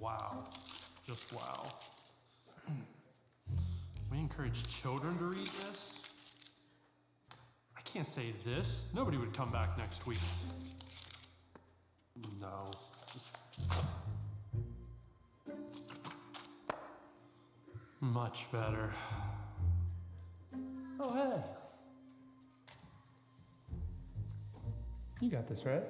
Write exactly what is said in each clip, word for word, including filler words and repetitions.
wow. Just wow. We encourage children to read this. I can't say this. Nobody would come back next week. No. Just much better. Oh, hey. You got this, right?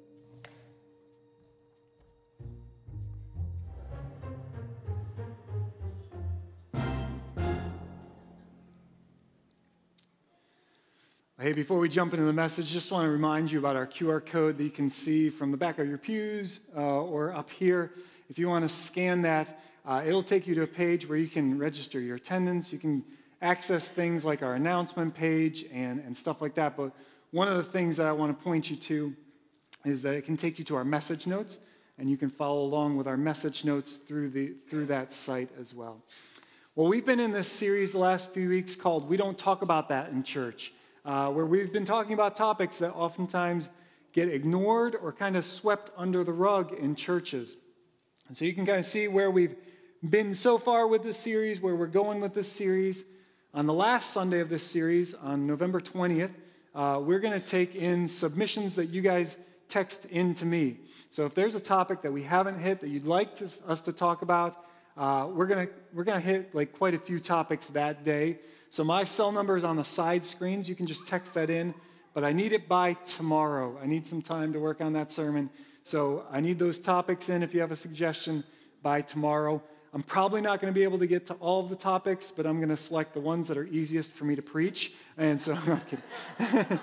Hey, before we jump into the message, just want to remind you about our Q R code that you can see from the back of your pews uh, or up here. If you want to scan that, uh, it'll take you to a page where you can register your attendance. You can access things like our announcement page and, and stuff like that. But one of the things that I want to point you to is that it can take you to our message notes, and you can follow along with our message notes through the through that site as well. Well, we've been in this series the last few weeks called We Don't Talk About That in Church, uh, where we've been talking about topics that oftentimes get ignored or kind of swept under the rug in churches. And so you can kind of see where we've been so far with this series, where we're going with this series. On the last Sunday of this series, on November twentieth, uh, we're going to take in submissions that you guys text in to me. So if there's a topic that we haven't hit that you'd like to, us to talk about, uh, we're gonna we're gonna hit like quite a few topics that day. So my cell number is on the side screens. You can just text that in, but I need it by tomorrow. I need some time to work on that sermon. So I need those topics in if you have a suggestion by tomorrow. I'm probably not going to be able to get to all of the topics, but I'm going to select the ones that are easiest for me to preach. And so I'm not kidding.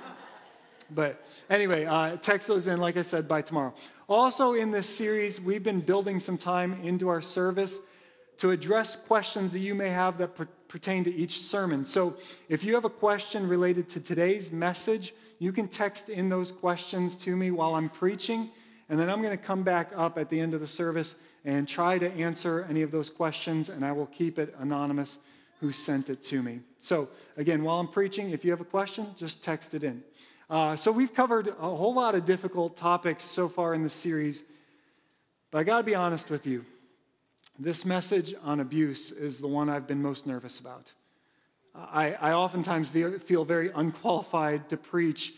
But anyway, uh, text those in, like I said, by tomorrow. Also in this series, we've been building some time into our service to address questions that you may have that per- pertain to each sermon. So if you have a question related to today's message, you can text in those questions to me while I'm preaching, and then I'm going to come back up at the end of the service and try to answer any of those questions, and I will keep it anonymous who sent it to me. So again, while I'm preaching, if you have a question, just text it in. Uh, so we've covered a whole lot of difficult topics so far in the series, but I got to be honest with you. This message on abuse is the one I've been most nervous about. I, I oftentimes feel, feel very unqualified to preach,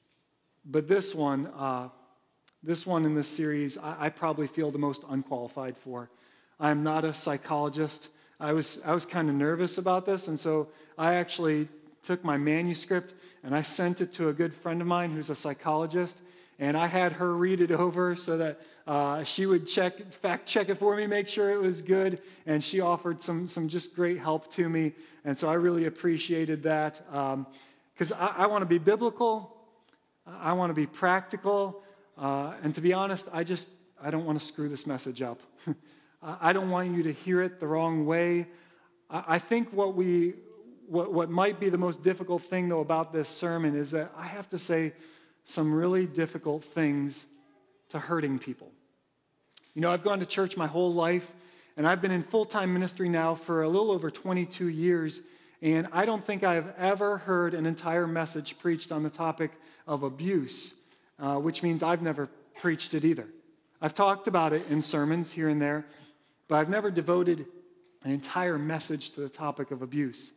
but this one, uh, this one in this series, I, I probably feel the most unqualified for. I'm not a psychologist. I was I was kind of nervous about this, and so I actually took my manuscript and I sent it to a good friend of mine who's a psychologist, and I had her read it over so that uh, she would check, fact check it for me, make sure it was good, and she offered some some just great help to me, and so I really appreciated that, because um, I, I want to be biblical, I want to be practical, uh, and to be honest, I just, I don't want to screw this message up. I don't want you to hear it the wrong way. I, I think what we What, what might be the most difficult thing, though, about this sermon is that I have to say some really difficult things to hurting people. You know, I've gone to church my whole life, and I've been in full-time ministry now for a little over twenty-two years, and I don't think I've ever heard an entire message preached on the topic of abuse, uh, which means I've never preached it either. I've talked about it in sermons here and there, but I've never devoted an entire message to the topic of abuse.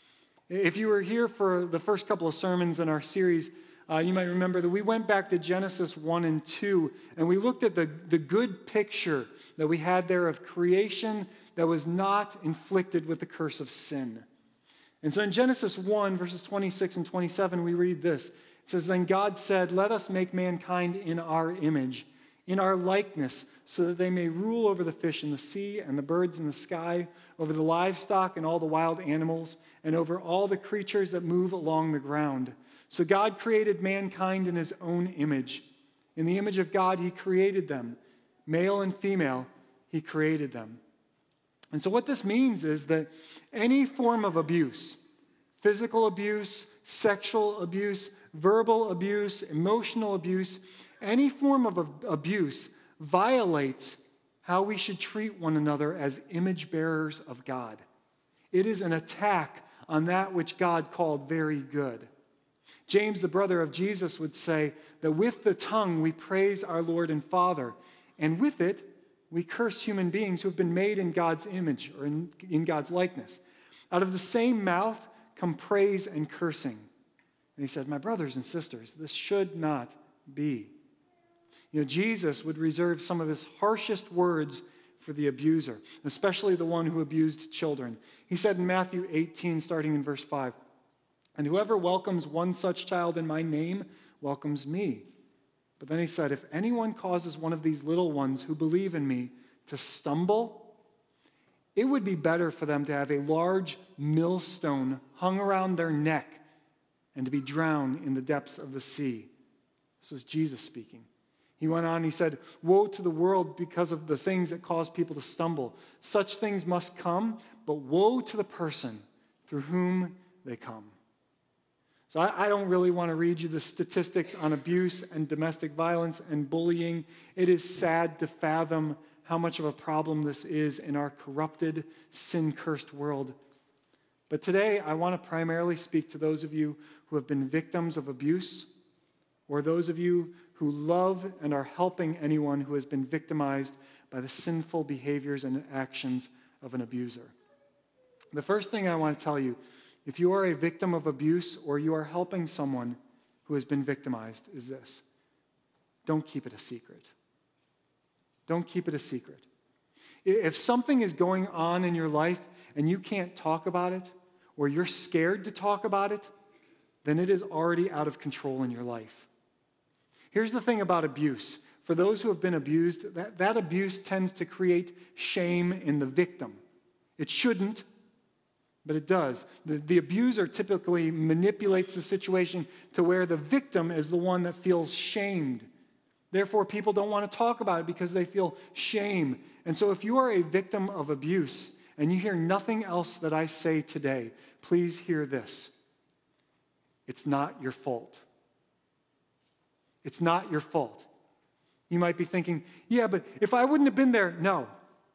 If you were here for the first couple of sermons in our series, uh, you might remember that we went back to Genesis one and two, and we looked at the, the good picture that we had there of creation that was not inflicted with the curse of sin. And so in Genesis one, verses twenty-six and twenty-seven, we read this. It says, "Then God said, 'Let us make mankind in our image, in our likeness, so that they may rule over the fish in the sea and the birds in the sky, over the livestock and all the wild animals, and over all the creatures that move along the ground.' So God created mankind in his own image. In the image of God, he created them. Male and female, he created them." And so what this means is that any form of abuse, physical abuse, sexual abuse, verbal abuse, emotional abuse, any form of abuse violates how we should treat one another as image bearers of God. It is an attack on that which God called very good. James, the brother of Jesus, would say that with the tongue we praise our Lord and Father, and with it We curse human beings who have been made in God's image or in, in God's likeness. Out of the same mouth come praise and cursing. And he said, my brothers and sisters, this should not be. You know, Jesus would reserve some of his harshest words for the abuser, especially the one who abused children. He said in Matthew eighteen, starting in verse five, and whoever welcomes one such child in my name welcomes me. But then he said, if anyone causes one of these little ones who believe in me to stumble, it would be better for them to have a large millstone hung around their neck and to be drowned in the depths of the sea. This was Jesus speaking. He went on, he said, woe to the world because of the things that cause people to stumble. Such things must come, but woe to the person through whom they come. So I, I don't really want to read you the statistics on abuse and domestic violence and bullying. It is sad to fathom how much of a problem this is in our corrupted, sin-cursed world. But today, I want to primarily speak to those of you who have been victims of abuse, or those of you who love and are helping anyone who has been victimized by the sinful behaviors and actions of an abuser. The first thing I want to tell you, if you are a victim of abuse or you are helping someone who has been victimized, is this: don't keep it a secret. Don't keep it a secret. If something is going on in your life and you can't talk about it, or you're scared to talk about it, then it is already out of control in your life. Here's the thing about abuse. For those who have been abused, that, that abuse tends to create shame in the victim. It shouldn't, but it does. The, the abuser typically manipulates the situation to where the victim is the one that feels shamed. Therefore, people don't want to talk about it because they feel shame. And so if you are a victim of abuse and you hear nothing else that I say today, please hear this. It's not your fault. It's not your fault. You might be thinking, yeah, but if I wouldn't have been there, no.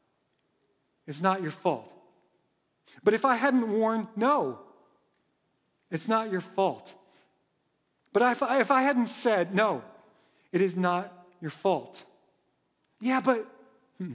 It's not your fault. But if I hadn't warned, no. It's not your fault. But if I, if I hadn't said, no, it is not your fault. Yeah, but hmm,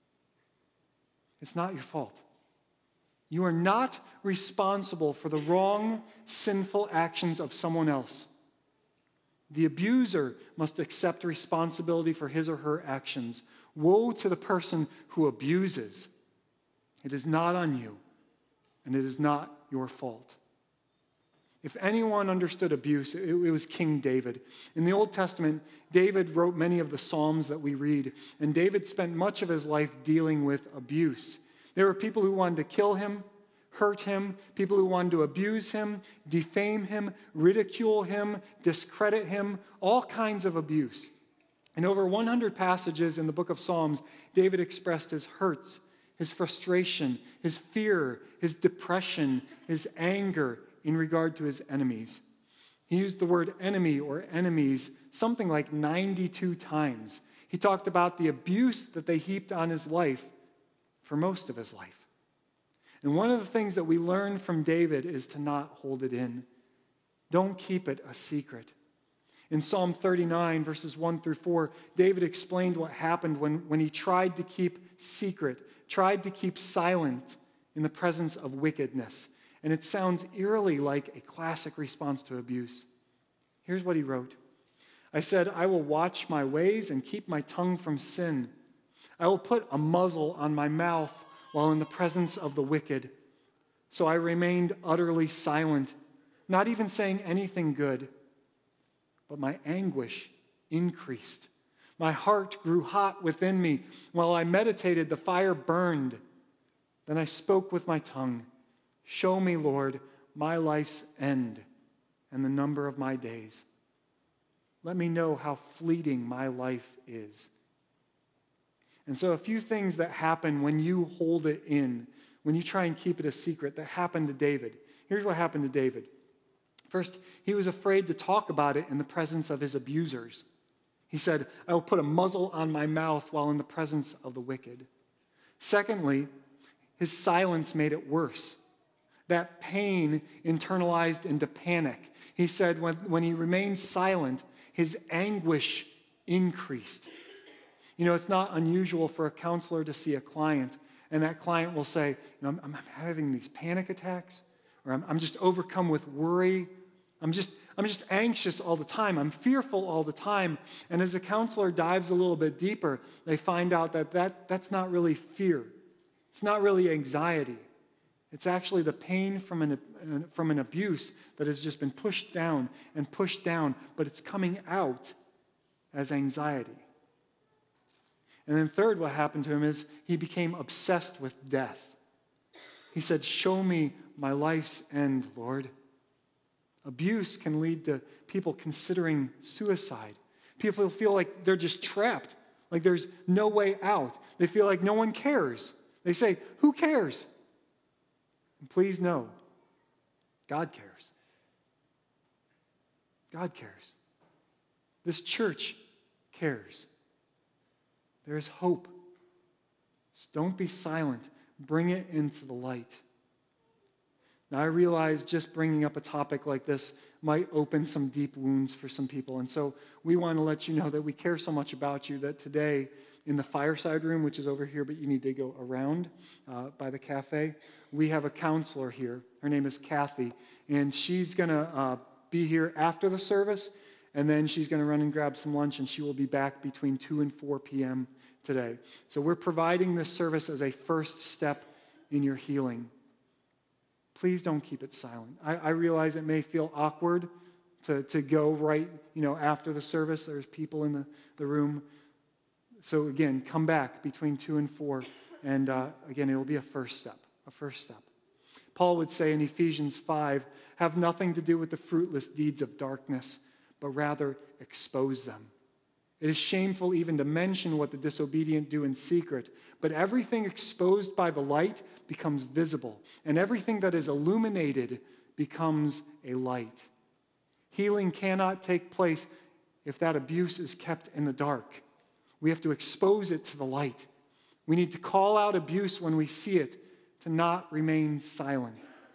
it's not your fault. You are not responsible for the wrong, sinful actions of someone else. The abuser must accept responsibility for his or her actions. Woe to the person who abuses. It is not on you, and it is not your fault. If anyone understood abuse, it, it was King David. In the Old Testament, David wrote many of the Psalms that we read, and David spent much of his life dealing with abuse. There were people who wanted to kill him, hurt him, people who wanted to abuse him, defame him, ridicule him, discredit him, all kinds of abuse. In over one hundred passages in the book of Psalms, David expressed his hurts, his frustration, his fear, his depression, his anger in regard to his enemies. He used the word enemy or enemies something like ninety-two times. He talked about the abuse that they heaped on his life for most of his life. And one of the things that we learn from David is to not hold it in. Don't keep it a secret. In Psalm thirty-nine, verses one through four, David explained what happened when, when he tried to keep secret, tried to keep silent in the presence of wickedness. And it sounds eerily like a classic response to abuse. Here's what he wrote. I said, I will watch my ways and keep my tongue from sin. I will put a muzzle on my mouth while in the presence of the wicked. So I remained utterly silent, not even saying anything good. But my anguish increased. My heart grew hot within me. While I meditated, the fire burned. Then I spoke with my tongue. Show me, Lord, my life's end and the number of my days. Let me know how fleeting my life is. And so a few things that happen when you hold it in, when you try and keep it a secret, that happened to David. Here's what happened to David. First, he was afraid to talk about it in the presence of his abusers. He said, I will put a muzzle on my mouth while in the presence of the wicked. Secondly, his silence made it worse. That pain internalized into panic. He said when, when he remained silent, his anguish increased. You know, it's not unusual for a counselor to see a client, and that client will say, you know, I'm, I'm having these panic attacks, or I'm, I'm just overcome with worry. I'm just, I'm just anxious all the time. I'm fearful all the time. And as the counselor dives a little bit deeper, they find out that, that that's not really fear. It's not really anxiety. It's actually the pain from an, from an abuse that has just been pushed down and pushed down, but it's coming out as anxiety. And then third, what happened to him is he became obsessed with death. He said, show me my life's end, Lord. Abuse can lead to people considering suicide. People feel like they're just trapped, like there's no way out. They feel like no one cares. They say, who cares? And please know, God cares. God cares. This church cares. There is hope. So don't be silent. Bring it into the light. Now, I realize just bringing up a topic like this might open some deep wounds for some people. And so we want to let you know that we care so much about you that today in the fireside room, which is over here, but you need to go around uh, by the cafe, we have a counselor here. Her name is Kathy, and she's going to uh, be here after the service, and then she's going to run and grab some lunch, and she will be back between two and four p.m. today. So we're providing this service as a first step in your healing. Please don't keep it silent. I, I realize it may feel awkward to, to go right, you know, after the service. There's people in the, the room. So again, come back between two and four, and uh, again, it'll be a first step, a first step. Paul would say in Ephesians five, have nothing to do with the fruitless deeds of darkness, but rather expose them. It is shameful even to mention what the disobedient do in secret, but everything exposed by the light becomes visible, and everything that is illuminated becomes a light. Healing cannot take place if that abuse is kept in the dark. We have to expose it to the light. We need to call out abuse when we see it, to not remain silent.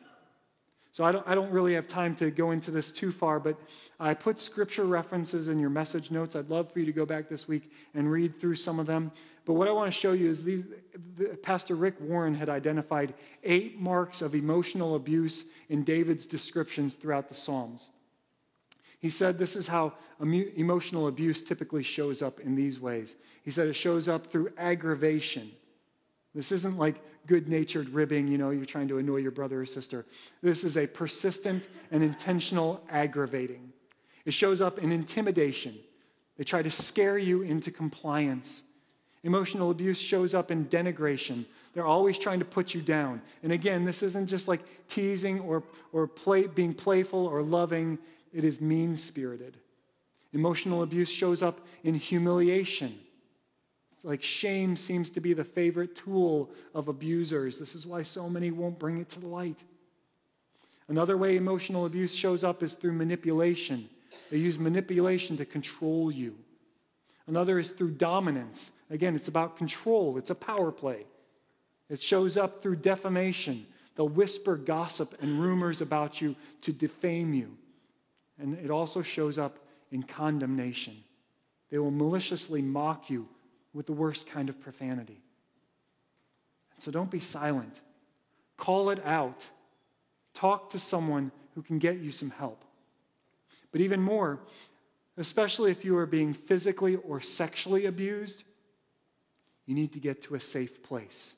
So I don't, I don't really have time to go into this too far, but I put scripture references in your message notes. I'd love for you to go back this week and read through some of them. But what I want to show you is these. The, Pastor Rick Warren had identified eight marks of emotional abuse in David's descriptions throughout the Psalms. He said this is how emotional abuse typically shows up in these ways. He said it shows up through aggravation. This isn't like good-natured ribbing, you know, you're trying to annoy your brother or sister. This is a persistent and intentional aggravating. It shows up in intimidation. They try to scare you into compliance. Emotional abuse shows up in denigration. They're always trying to put you down. And again, this isn't just like teasing or, or play, being playful or loving. It is mean-spirited. Emotional abuse shows up in humiliation. It's like shame seems to be the favorite tool of abusers. This is why so many won't bring it to the light. Another way emotional abuse shows up is through manipulation. They use manipulation to control you. Another is through dominance. Again, it's about control. It's a power play. It shows up through defamation. They'll whisper gossip and rumors about you to defame you. And it also shows up in condemnation. They will maliciously mock you with the worst kind of profanity. And so don't be silent. Call it out. Talk to someone who can get you some help. But even more, especially if you are being physically or sexually abused, you need to get to a safe place.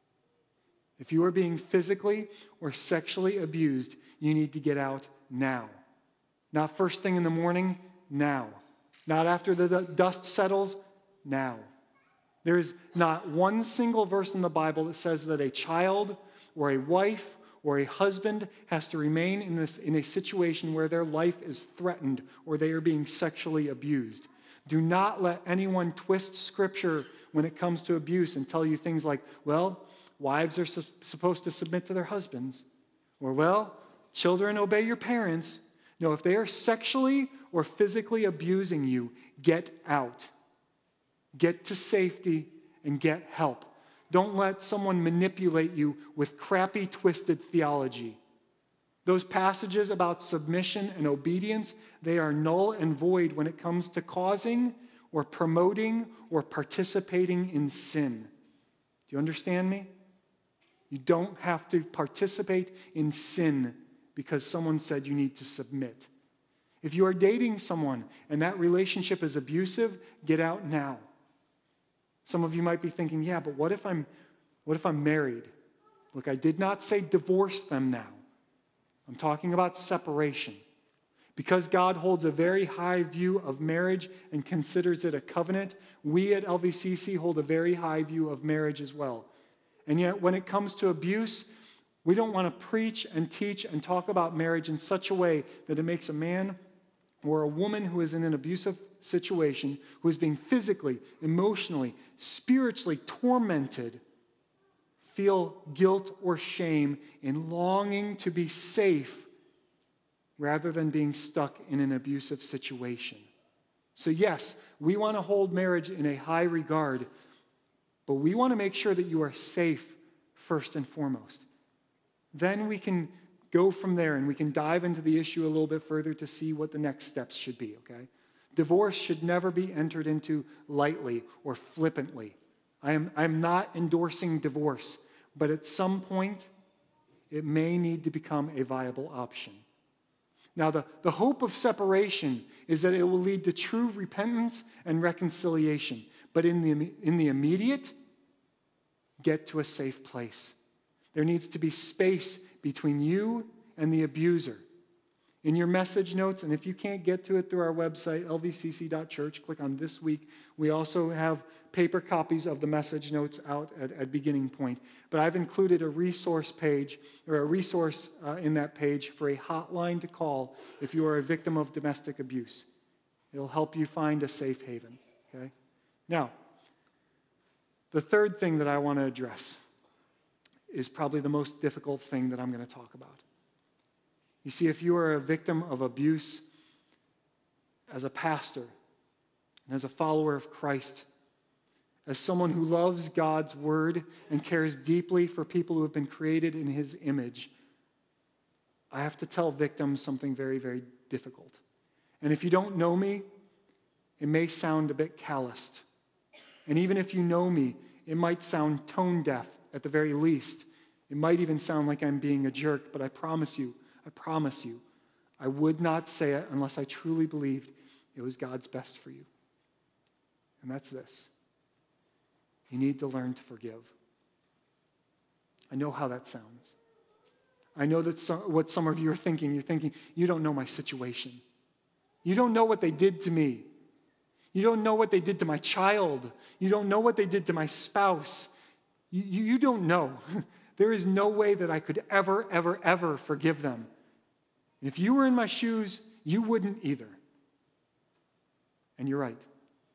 If you are being physically or sexually abused, you need to get out now. Not first thing in the morning, now. Not after the dust settles, now. There is not one single verse in the Bible that says that a child or a wife or a husband has to remain in this in a situation where their life is threatened or they are being sexually abused. Do not let anyone twist Scripture when it comes to abuse and tell you things like, well, wives are su- supposed to submit to their husbands, or, well, children obey your parents. No, if they are sexually or physically abusing you, get out. Get to safety and get help. Don't let someone manipulate you with crappy, twisted theology. Those passages about submission and obedience, they are null and void when it comes to causing or promoting or participating in sin. Do you understand me? You don't have to participate in sin because someone said you need to submit. If you are dating someone and that relationship is abusive, get out now. Some of you might be thinking, yeah, but what if I'm, what if I'm married? Look, I did not say divorce them now. I'm talking about separation. Because God holds a very high view of marriage and considers it a covenant, we at L V C C hold a very high view of marriage as well. And yet, when it comes to abuse, we don't want to preach and teach and talk about marriage in such a way that it makes a man or a woman who is in an abusive situation, who is being physically, emotionally, spiritually tormented, feel guilt or shame in longing to be safe rather than being stuck in an abusive situation. So yes, we want to hold marriage in a high regard, but we want to make sure that you are safe first and foremost. Then we can go from there and we can dive into the issue a little bit further to see what the next steps should be, okay? Divorce should never be entered into lightly or flippantly. I am, I am not endorsing divorce, but at some point, it may need to become a viable option. Now, the, the hope of separation is that it will lead to true repentance and reconciliation. But in the, in the immediate, get to a safe place. There needs to be space between you and the abuser. In your message notes, and if you can't get to it through our website, L V C C dot church, click on This Week. We also have paper copies of the message notes out at, at beginning point. But I've included a resource page, or a resource uh, in that page for a hotline to call if you are a victim of domestic abuse. It'll help you find a safe haven, okay? Now, the third thing that I want to address is probably the most difficult thing that I'm going to talk about. You see, if you are a victim of abuse as a pastor and as a follower of Christ, as someone who loves God's word and cares deeply for people who have been created in his image, I have to tell victims something very, very difficult. And if you don't know me, it may sound a bit calloused. And even if you know me, it might sound tone deaf at the very least. It might even sound like I'm being a jerk, but I promise you, I promise you, I would not say it unless I truly believed it was God's best for you. And that's this. You need to learn to forgive. I know how that sounds. I know that's some, what some of you are thinking. You're thinking, you don't know my situation. You don't know what they did to me. You don't know what they did to my child. You don't know what they did to my spouse. You, you, you don't know. There is no way that I could ever, ever, ever forgive them. And if you were in my shoes, you wouldn't either. And you're right.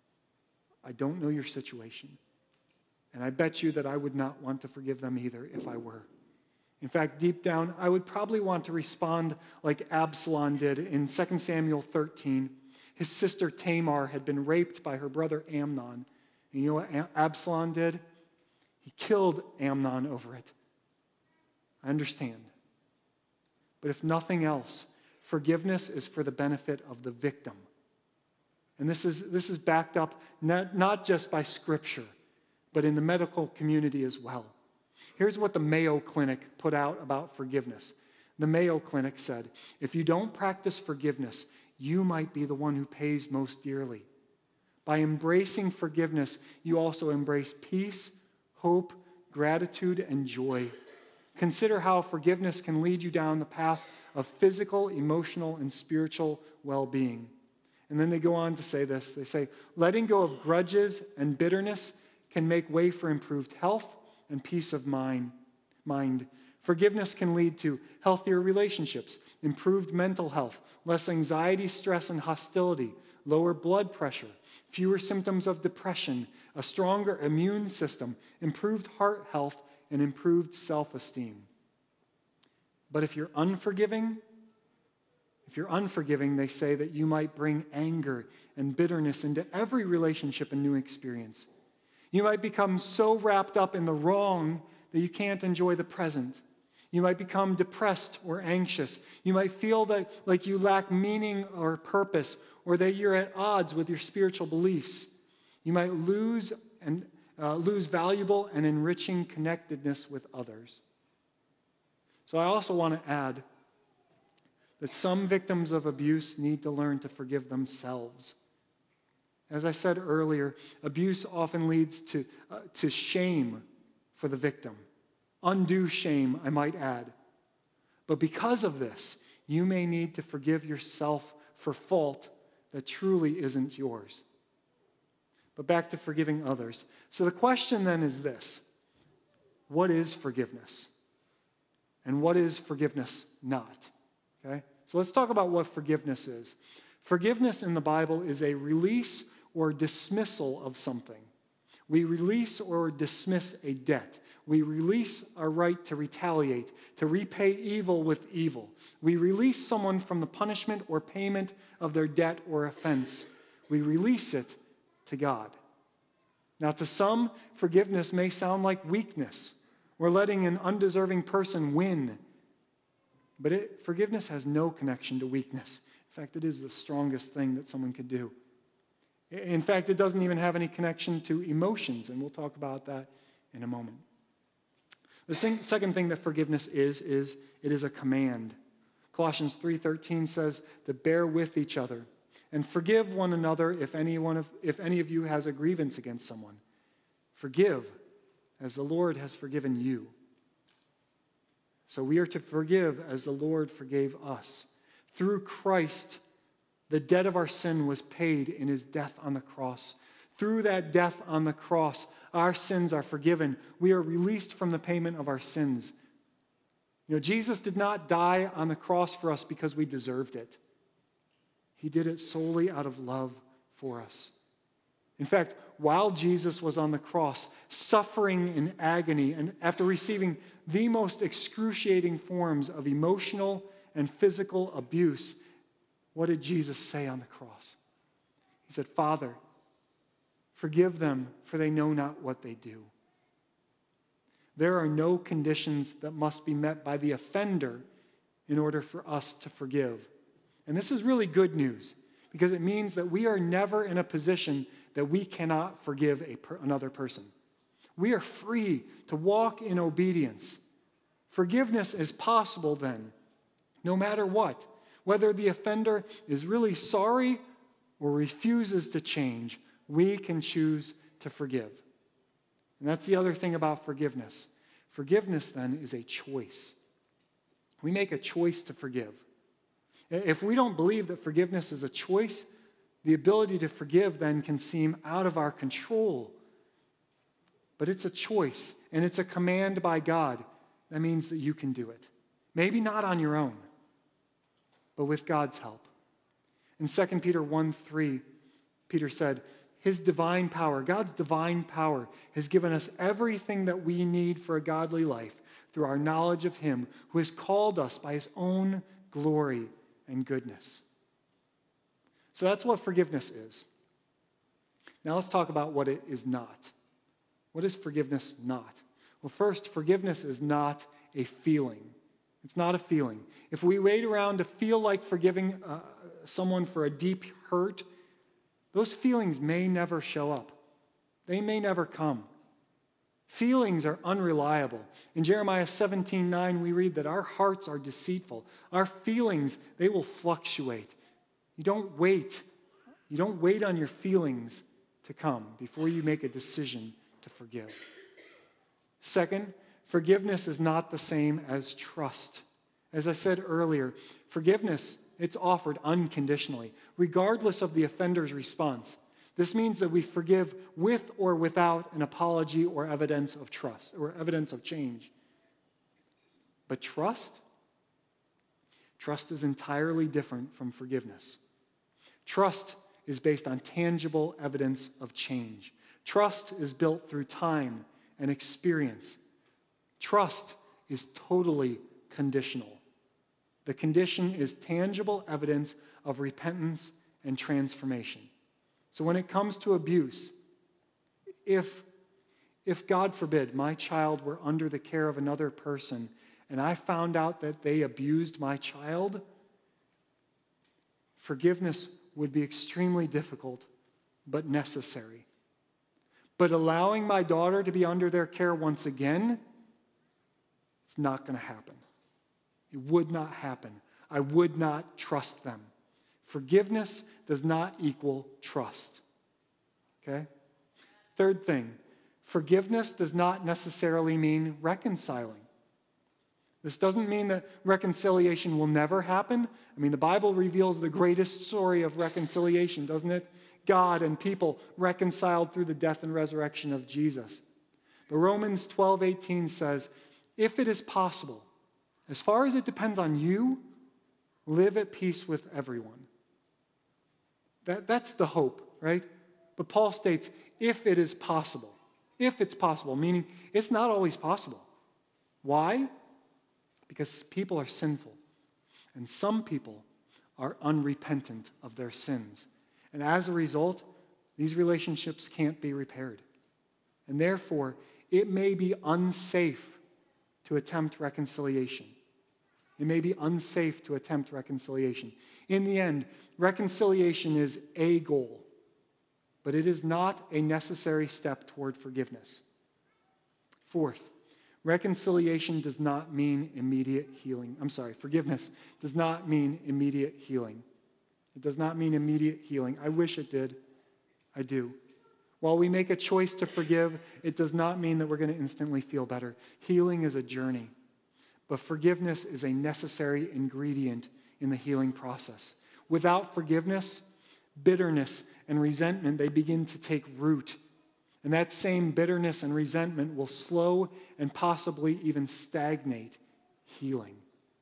I don't know your situation. And I bet you that I would not want to forgive them either if I were. In fact, deep down, I would probably want to respond like Absalom did in Second Samuel thirteen. His sister Tamar had been raped by her brother Amnon. And you know what Absalom did? He killed Amnon over it. I understand. But if nothing else, forgiveness is for the benefit of the victim. And this is, this is backed up not, not just by Scripture, but in the medical community as well. Here's what the Mayo Clinic put out about forgiveness. The Mayo Clinic said, if you don't practice forgiveness, you might be the one who pays most dearly. By embracing forgiveness, you also embrace peace, hope, gratitude, and joy. Consider how forgiveness can lead you down the path of physical, emotional, and spiritual well-being. And then they go on to say this. They say, letting go of grudges and bitterness can make way for improved health and peace of mind. mind. Forgiveness can lead to healthier relationships, improved mental health, less anxiety, stress, and hostility, lower blood pressure, fewer symptoms of depression, a stronger immune system, improved heart health, and improved self-esteem. But if you're unforgiving, if you're unforgiving, they say that you might bring anger and bitterness into every relationship and new experience. You might become so wrapped up in the wrong that you can't enjoy the present. You might become depressed or anxious. You might feel that like you lack meaning or purpose, or that you're at odds with your spiritual beliefs. You might lose and uh, lose valuable and enriching connectedness with others. So I also want to add that some victims of abuse need to learn to forgive themselves. As I said earlier, abuse often leads to, uh, to shame for the victim. Undue shame, I might add. But because of this, you may need to forgive yourself for fault that truly isn't yours. But back to forgiving others. So the question then is this: what is forgiveness? And what is forgiveness not? Okay? So let's talk about what forgiveness is. Forgiveness in the Bible is a release or dismissal of something. We release or dismiss a debt. We release our right to retaliate, to repay evil with evil. We release someone from the punishment or payment of their debt or offense. We release it to God. Now, to some, forgiveness may sound like weakness or letting an undeserving person win. But it, forgiveness has no connection to weakness. In fact, it is the strongest thing that someone could do. In fact, it doesn't even have any connection to emotions, and we'll talk about that in a moment. The second thing that forgiveness is, is it is a command. Colossians three thirteen says to bear with each other and forgive one another if any, one of, if any of you has a grievance against someone. Forgive as the Lord has forgiven you. So we are to forgive as the Lord forgave us. Through Christ, the debt of our sin was paid in his death on the cross. Through that death on the cross, our sins are forgiven. We are released from the payment of our sins. You know, Jesus did not die on the cross for us because we deserved it. He did it solely out of love for us. In fact, while Jesus was on the cross, suffering in agony, and after receiving the most excruciating forms of emotional and physical abuse, what did Jesus say on the cross? He said, "Father, forgive them, for they know not what they do." There are no conditions that must be met by the offender in order for us to forgive. And this is really good news, because it means that we are never in a position that we cannot forgive a per- another person. We are free to walk in obedience. Forgiveness is possible then, no matter what. Whether the offender is really sorry or refuses to change, we can choose to forgive. And that's the other thing about forgiveness. Forgiveness, then, is a choice. We make a choice to forgive. If we don't believe that forgiveness is a choice, the ability to forgive then can seem out of our control. But it's a choice, and it's a command by God. That means that you can do it. Maybe not on your own, but with God's help. In Second Peter one three, Peter said, his divine power, God's divine power, has given us everything that we need for a godly life through our knowledge of him who has called us by his own glory and goodness. So that's what forgiveness is. Now let's talk about what it is not. What is forgiveness not? Well, first, forgiveness is not a feeling. It's not a feeling. If we wait around to feel like forgiving uh, someone for a deep hurt, those feelings may never show up. They may never come. Feelings are unreliable. In Jeremiah seventeen nine, we read that our hearts are deceitful. Our feelings, they will fluctuate. You don't wait. You don't wait on your feelings to come before you make a decision to forgive. Second, forgiveness is not the same as trust. As I said earlier, forgiveness, it's offered unconditionally, regardless of the offender's response. This means that we forgive with or without an apology or evidence of trust or evidence of change. But trust? Trust is entirely different from forgiveness. Trust is based on tangible evidence of change. Trust is built through time and experience. Trust is totally conditional. The condition is tangible evidence of repentance and transformation. So when it comes to abuse, if, if God forbid, my child were under the care of another person and I found out that they abused my child, forgiveness would be extremely difficult, but necessary. But allowing my daughter to be under their care once again, it's not going to happen. It would not happen. I would not trust them. Forgiveness does not equal trust. Okay? Third thing, forgiveness does not necessarily mean reconciling. This doesn't mean that reconciliation will never happen. I mean, the Bible reveals the greatest story of reconciliation, doesn't it? God and people reconciled through the death and resurrection of Jesus. But Romans twelve eighteen says, if it is possible, as far as it depends on you, live at peace with everyone. That, that's the hope, right? But Paul states, if it is possible. If it's possible, meaning it's not always possible. Why? Because people are sinful. And some people are unrepentant of their sins. And as a result, these relationships can't be repaired. And therefore, it may be unsafe to attempt reconciliation. It may be unsafe to attempt reconciliation. In the end, reconciliation is a goal, but it is not a necessary step toward forgiveness. Fourth, reconciliation does not mean immediate healing. I'm sorry, forgiveness does not mean immediate healing. It does not mean immediate healing. I wish it did. I do. While we make a choice to forgive, it does not mean that we're going to instantly feel better. Healing is a journey, but forgiveness is a necessary ingredient in the healing process. Without forgiveness, bitterness and resentment, they begin to take root. And that same bitterness and resentment will slow and possibly even stagnate healing.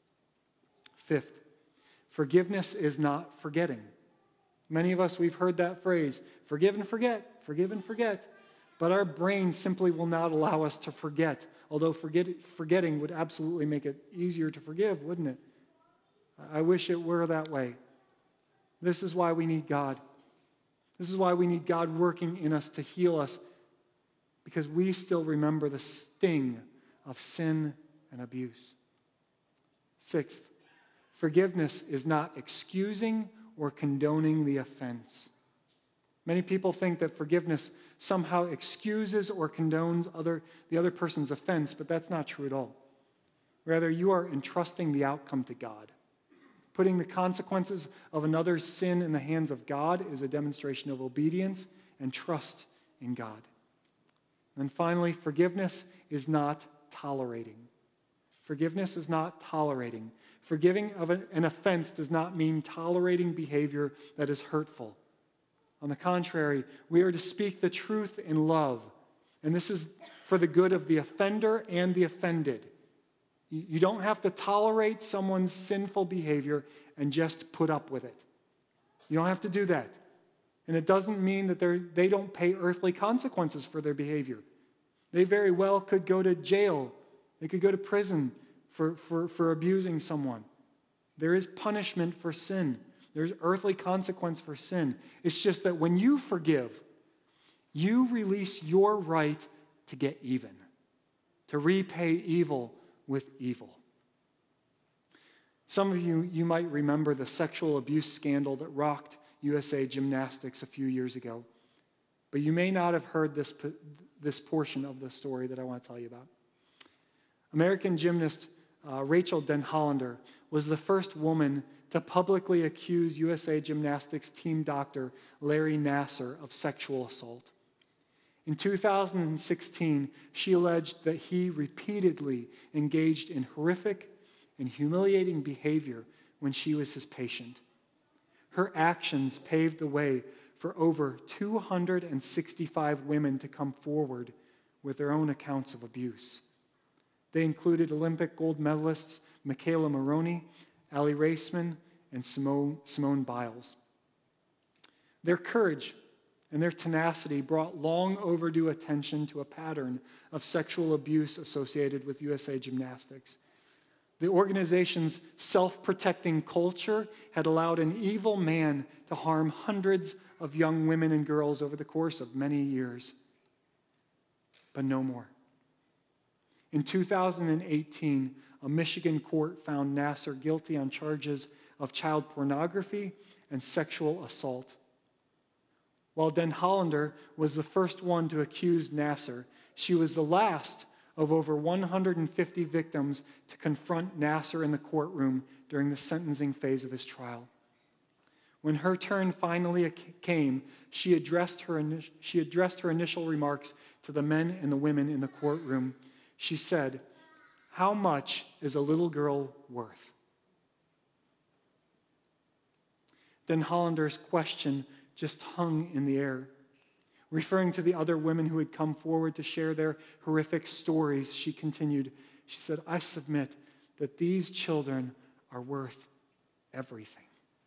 Fifth, forgiveness is not forgetting. Many of us, we've heard that phrase, forgive and forget, forgive and forget. But our brain simply will not allow us to forget, although forget, forgetting would absolutely make it easier to forgive, wouldn't it? I wish it were that way. This is why we need God. This is why we need God working in us to heal us, because we still remember the sting of sin and abuse. Sixth, forgiveness is not excusing or condoning the offense. Many people think that forgiveness somehow excuses or condones other, the other person's offense, but that's not true at all. Rather, you are entrusting the outcome to God. Putting the consequences of another's sin in the hands of God is a demonstration of obedience and trust in God. And finally, forgiveness is not tolerating. Forgiveness is not tolerating. Forgiving of an offense does not mean tolerating behavior that is hurtful. On the contrary, we are to speak the truth in love. And this is for the good of the offender and the offended. You don't have to tolerate someone's sinful behavior and just put up with it. You don't have to do that. And it doesn't mean that they're, they don't pay earthly consequences for their behavior. They very well could go to jail. They could go to prison for, for, for abusing someone. There is punishment for sin. There's earthly consequence for sin. It's just that when you forgive, you release your right to get even, to repay evil with evil. Some of you, you might remember the sexual abuse scandal that rocked U S A Gymnastics a few years ago. But you may not have heard this, this portion of the story that I want to tell you about. American gymnast uh, Rachel Denhollander was the first woman to publicly accuse U S A Gymnastics team doctor Larry Nassar of sexual assault. In two thousand sixteen, she alleged that he repeatedly engaged in horrific and humiliating behavior when she was his patient. Her actions paved the way for over two hundred sixty-five women to come forward with their own accounts of abuse. They included Olympic gold medalists Michaela Maroney, Allie Raceman, and Simone, Simone Biles. Their courage and their tenacity brought long overdue attention to a pattern of sexual abuse associated with U S A Gymnastics. The organization's self-protecting culture had allowed an evil man to harm hundreds of young women and girls over the course of many years. But no more. In two thousand eighteen, a Michigan court found Nassar guilty on charges of child pornography and sexual assault. While Den Hollander was the first one to accuse Nassar, she was the last of over one hundred fifty victims to confront Nassar in the courtroom during the sentencing phase of his trial. When her turn finally came, she addressed her, she addressed her initial remarks to the men and the women in the courtroom. She said, "How much is a little girl worth?" Den Hollander's question just hung in the air. Referring to the other women who had come forward to share their horrific stories, she continued, she said, "I submit that these children are worth everything."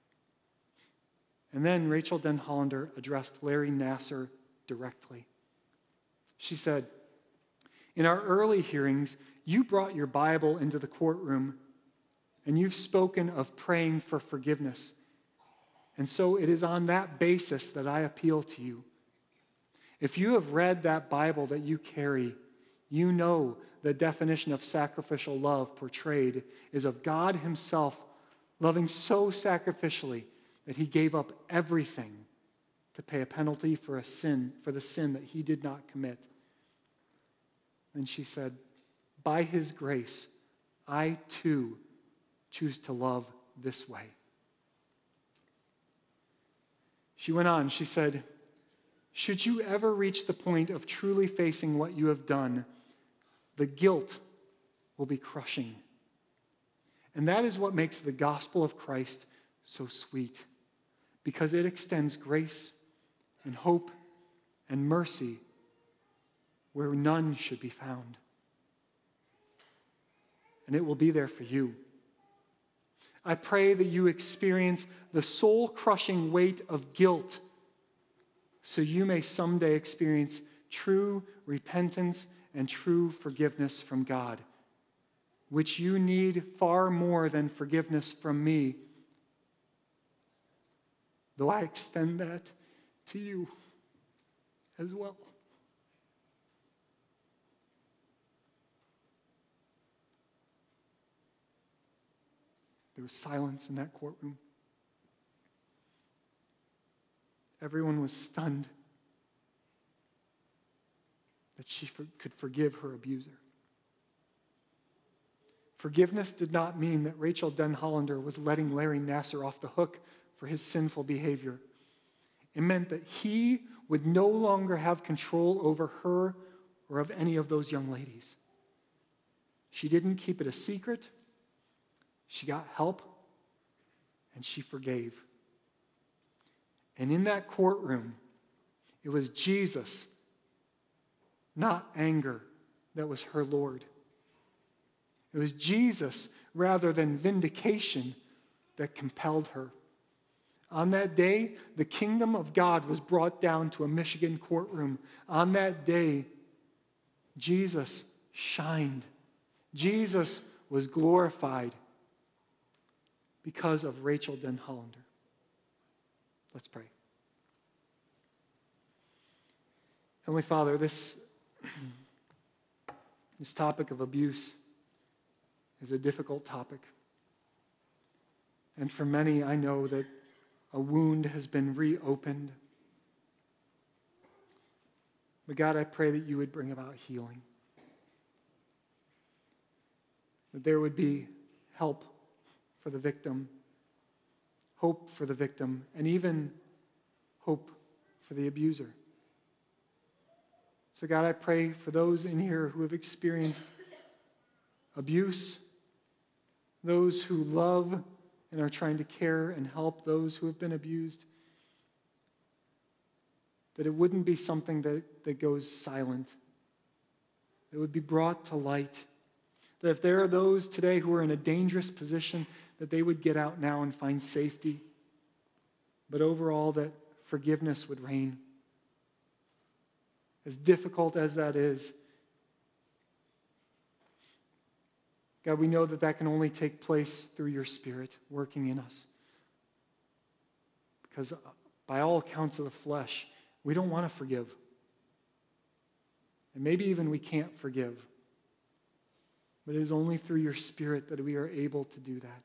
And then Rachel Den Hollander addressed Larry Nassar directly. She said, "In our early hearings, you brought your Bible into the courtroom, and you've spoken of praying for forgiveness. And so it is on that basis that I appeal to you. If you have read that Bible that you carry, you know the definition of sacrificial love portrayed is of God himself loving so sacrificially that he gave up everything to pay a penalty for a sin, for the sin that he did not commit." And she said, "By his grace, I too choose to love this way." She went on, she said, "Should you ever reach the point of truly facing what you have done, the guilt will be crushing. And that is what makes the gospel of Christ so sweet, because it extends grace and hope and mercy where none should be found. And it will be there for you. I pray that you experience the soul-crushing weight of guilt so you may someday experience true repentance and true forgiveness from God, which you need far more than forgiveness from me, though I extend that to you as well." There was silence in that courtroom. Everyone was stunned that she for- could forgive her abuser. Forgiveness did not mean that Rachel Den Hollander was letting Larry Nassar off the hook for his sinful behavior. It meant that he would no longer have control over her or of any of those young ladies. She didn't keep it a secret. She got help, and she forgave. And in that courtroom, it was Jesus, not anger, that was her Lord. It was Jesus, rather than vindication, that compelled her. On that day, the kingdom of God was brought down to a Michigan courtroom. On that day, Jesus shined. Jesus was glorified because of Rachel Den Hollander. Let's pray. Heavenly Father, this, this topic of abuse is a difficult topic. And for many, I know that a wound has been reopened. But God, I pray that you would bring about healing. That there would be help for the victim, hope for the victim, and even hope for the abuser. So God, I pray for those in here who have experienced abuse, those who love and are trying to care and help those who have been abused, that it wouldn't be something that, that goes silent. It would be brought to light. That if there are those today who are in a dangerous position, that they would get out now and find safety. But overall, that forgiveness would reign. As difficult as that is, God, we know that that can only take place through your Spirit working in us. Because by all accounts of the flesh, we don't want to forgive. And maybe even we can't forgive. But it is only through your Spirit that we are able to do that.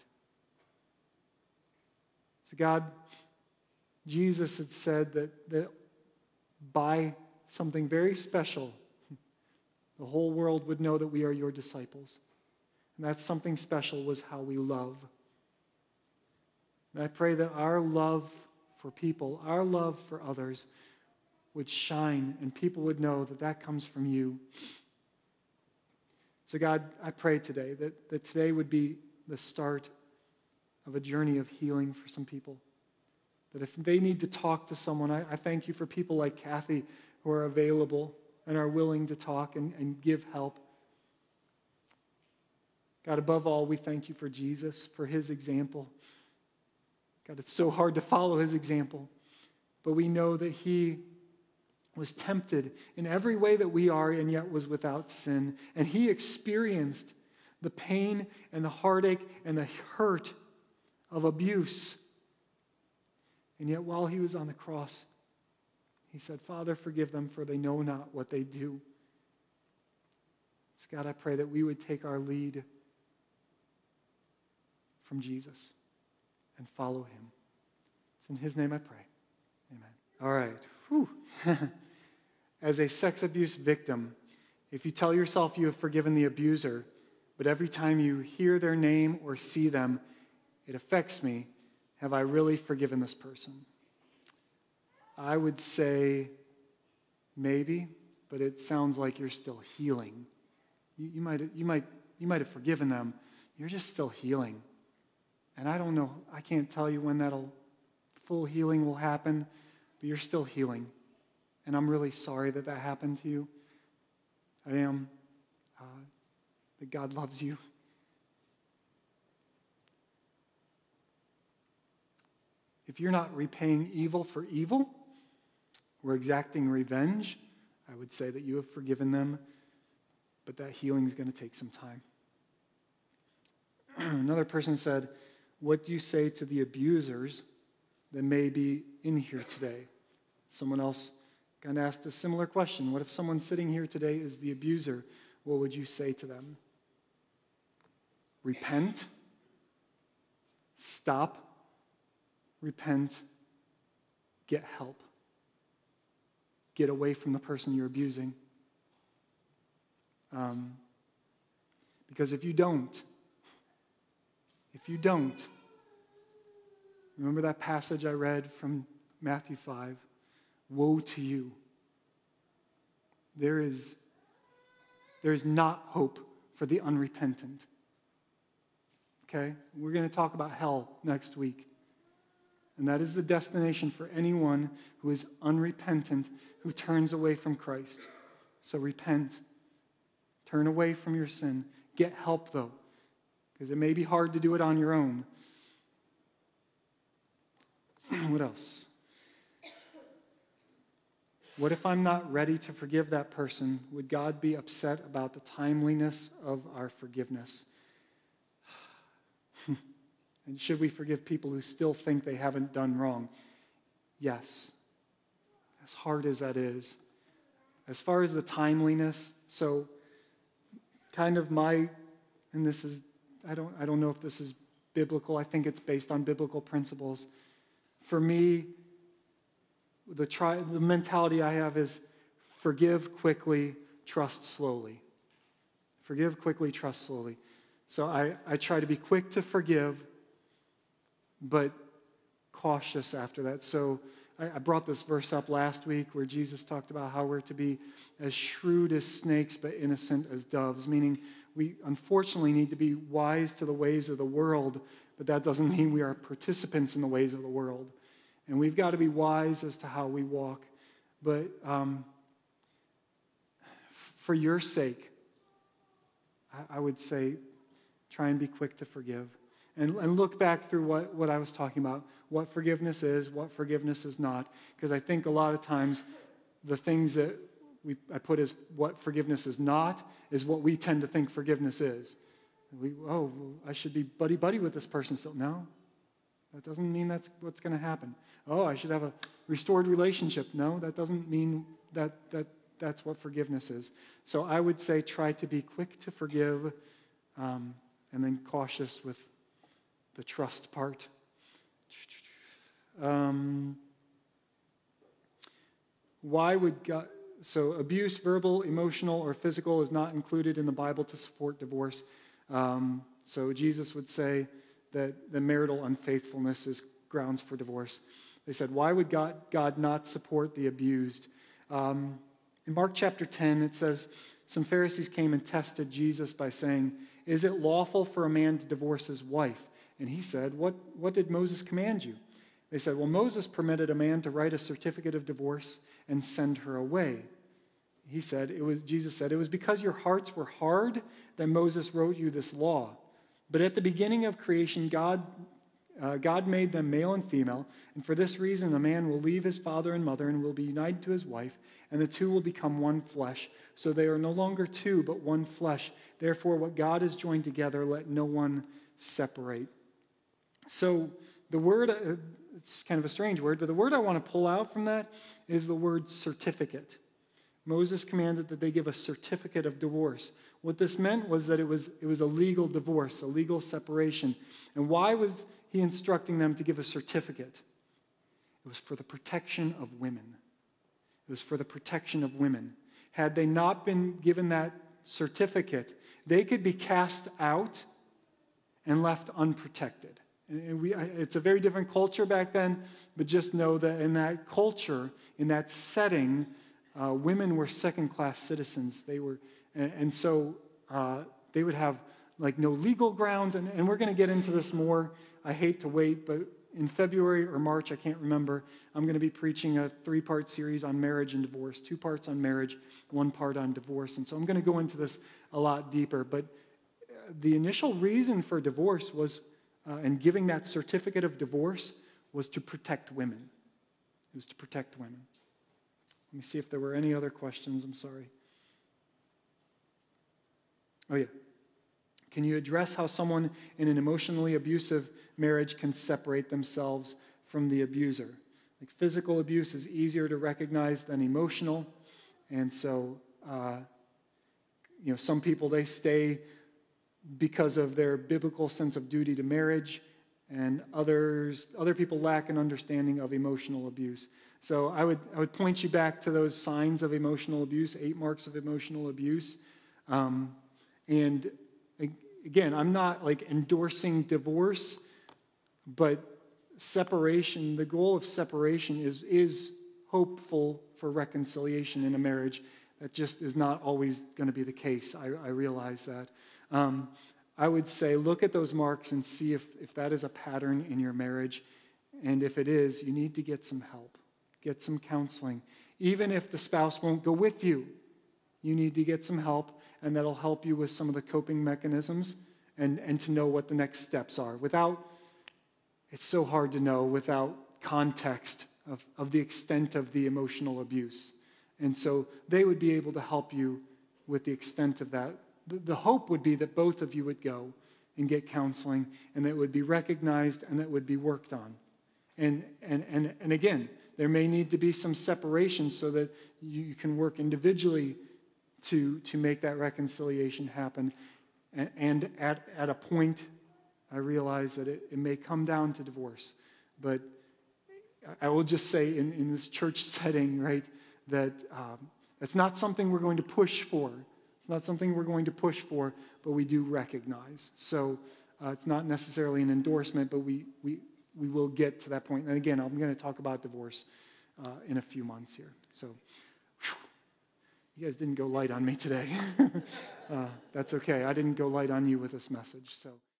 So God, Jesus had said that, that by something very special, the whole world would know that we are your disciples. And that something special was how we love. And I pray that our love for people, our love for others, would shine and people would know that that comes from you. So God, I pray today that, that today would be the start of a journey of healing for some people. That if they need to talk to someone, I, I thank you for people like Kathy who are available and are willing to talk and, and give help. God, above all, we thank you for Jesus, for his example. God, it's so hard to follow his example, but we know that he was tempted in every way that we are and yet was without sin. And he experienced the pain and the heartache and the hurt of abuse. And yet while he was on the cross, he said, Father, forgive them, for they know not what they do. So God, I pray that we would take our lead from Jesus and follow him. It's in his name I pray. Amen. All right. Whew. As a sex abuse victim, if you tell yourself you have forgiven the abuser, but every time you hear their name or see them, it affects me, have I really forgiven this person? I would say maybe, but it sounds like you're still healing. You, you, might, you, might, you might have forgiven them. You're just still healing. And I don't know, I can't tell you when that'll full healing will happen, but you're still healing. And I'm really sorry that that happened to you. I am. Uh, that God loves you. If you're not repaying evil for evil or exacting revenge, I would say that you have forgiven them, but that healing is going to take some time. Another person said, what do you say to the abusers that may be in here today? Someone else kind of asked a similar question. What if someone sitting here today is the abuser? What would you say to them? Repent. Stop. Repent. Get help. Get away from the person you're abusing. Um, because if you don't, if you don't, remember that passage I read from Matthew five? Woe to you. There is, there is not hope for the unrepentant. Okay? We're going to talk about hell next week. And that is the destination for anyone who is unrepentant, who turns away from Christ. So repent. Turn away from your sin. Get help, though, because it may be hard to do it on your own. What else? What if I'm not ready to forgive that person? Would God be upset about the timeliness of our forgiveness? And should we forgive people who still think they haven't done wrong? Yes. As hard as that is. As far as the timeliness, so kind of my, and this is, I don't, I don't know if this is biblical. I think it's based on biblical principles. For me, The, tri- the mentality I have is forgive quickly, trust slowly. Forgive quickly, trust slowly. So I, I try to be quick to forgive, but cautious after that. So I, I brought this verse up last week where Jesus talked about how we're to be as shrewd as snakes but innocent as doves, meaning we unfortunately need to be wise to the ways of the world, but that doesn't mean we are participants in the ways of the world. And we've got to be wise as to how we walk. But um, for your sake, I, I would say try and be quick to forgive. And, and look back through what, what I was talking about, what forgiveness is, what forgiveness is not. Because I think a lot of times the things that we, I put as what forgiveness is not is what we tend to think forgiveness is. We, oh, well, I should be buddy-buddy with this person still. No. That doesn't mean that's what's going to happen. Oh, I should have a restored relationship. No, that doesn't mean that, that that's what forgiveness is. So I would say try to be quick to forgive, um, and then cautious with the trust part. Um, why would God, so abuse, verbal, emotional, or physical is not included in the Bible to support divorce. Um, so Jesus would say that the marital unfaithfulness is grounds for divorce. They said, why would God, God not support the abused? Um, in Mark chapter ten, it says, some Pharisees came and tested Jesus by saying, is it lawful for a man to divorce his wife? And he said, what, what did Moses command you? They said, well, Moses permitted a man to write a certificate of divorce and send her away. He said, it was, Jesus said, it was because your hearts were hard that Moses wrote you this law. But at the beginning of creation, God, uh, God made them male and female, and for this reason a man will leave his father and mother and will be united to his wife, and the two will become one flesh. So they are no longer two, but one flesh. Therefore, what God has joined together, let no one separate. So the word, uh, it's kind of a strange word, but the word I want to pull out from that is the word certificate. Moses commanded that they give a certificate of divorce. What this meant was that it was, it was a legal divorce, a legal separation. And why was he instructing them to give a certificate? It was for the protection of women. It was for the protection of women. Had they not been given that certificate, they could be cast out and left unprotected. And we, it's a very different culture back then, but just know that in that culture, in that setting, uh, women were second-class citizens. They were, and, and so uh, they would have like no legal grounds. And, and we're going to get into this more. I hate to wait, but in February or March, I can't remember, I'm going to be preaching a three-part series on marriage and divorce, two parts on marriage, one part on divorce. And so I'm going to go into this a lot deeper. But the initial reason for divorce was, uh, and giving that certificate of divorce, was to protect women. It was to protect women. Let me see if there were any other questions. I'm sorry. Oh, yeah. Can you address how someone in an emotionally abusive marriage can separate themselves from the abuser? Like physical abuse is easier to recognize than emotional. And so, uh, you know, some people, they stay because of their biblical sense of duty to marriage, and others, other people lack an understanding of emotional abuse. So I would, I would point you back to those signs of emotional abuse, eight marks of emotional abuse. Um, and again, I'm not like endorsing divorce, but separation, the goal of separation is, is hopeful for reconciliation in a marriage. That just is not always going to be the case. I, I realize that. Um, I would say look at those marks and see if, if that is a pattern in your marriage. And if it is, you need to get some help. Get some counseling. Even if the spouse won't go with you, you need to get some help, and that'll help you with some of the coping mechanisms and, and to know what the next steps are. Without, it's so hard to know without context of, of the extent of the emotional abuse. And so they would be able to help you with the extent of that. The, the hope would be that both of you would go and get counseling, and that it would be recognized and that it would be worked on. And, and, and, and again, there may need to be some separation so that you can work individually to, to make that reconciliation happen. And, and at, at a point, I realize that it, it may come down to divorce. But I will just say in, in this church setting, right, that um, that's not something we're going to push for. It's not something we're going to push for, but we do recognize. So uh, it's not necessarily an endorsement, but we, we, we will get to that point. And again, I'm going to talk about divorce uh, in a few months here. So whew, you guys didn't go light on me today. uh, that's okay. I didn't go light on you with this message. So.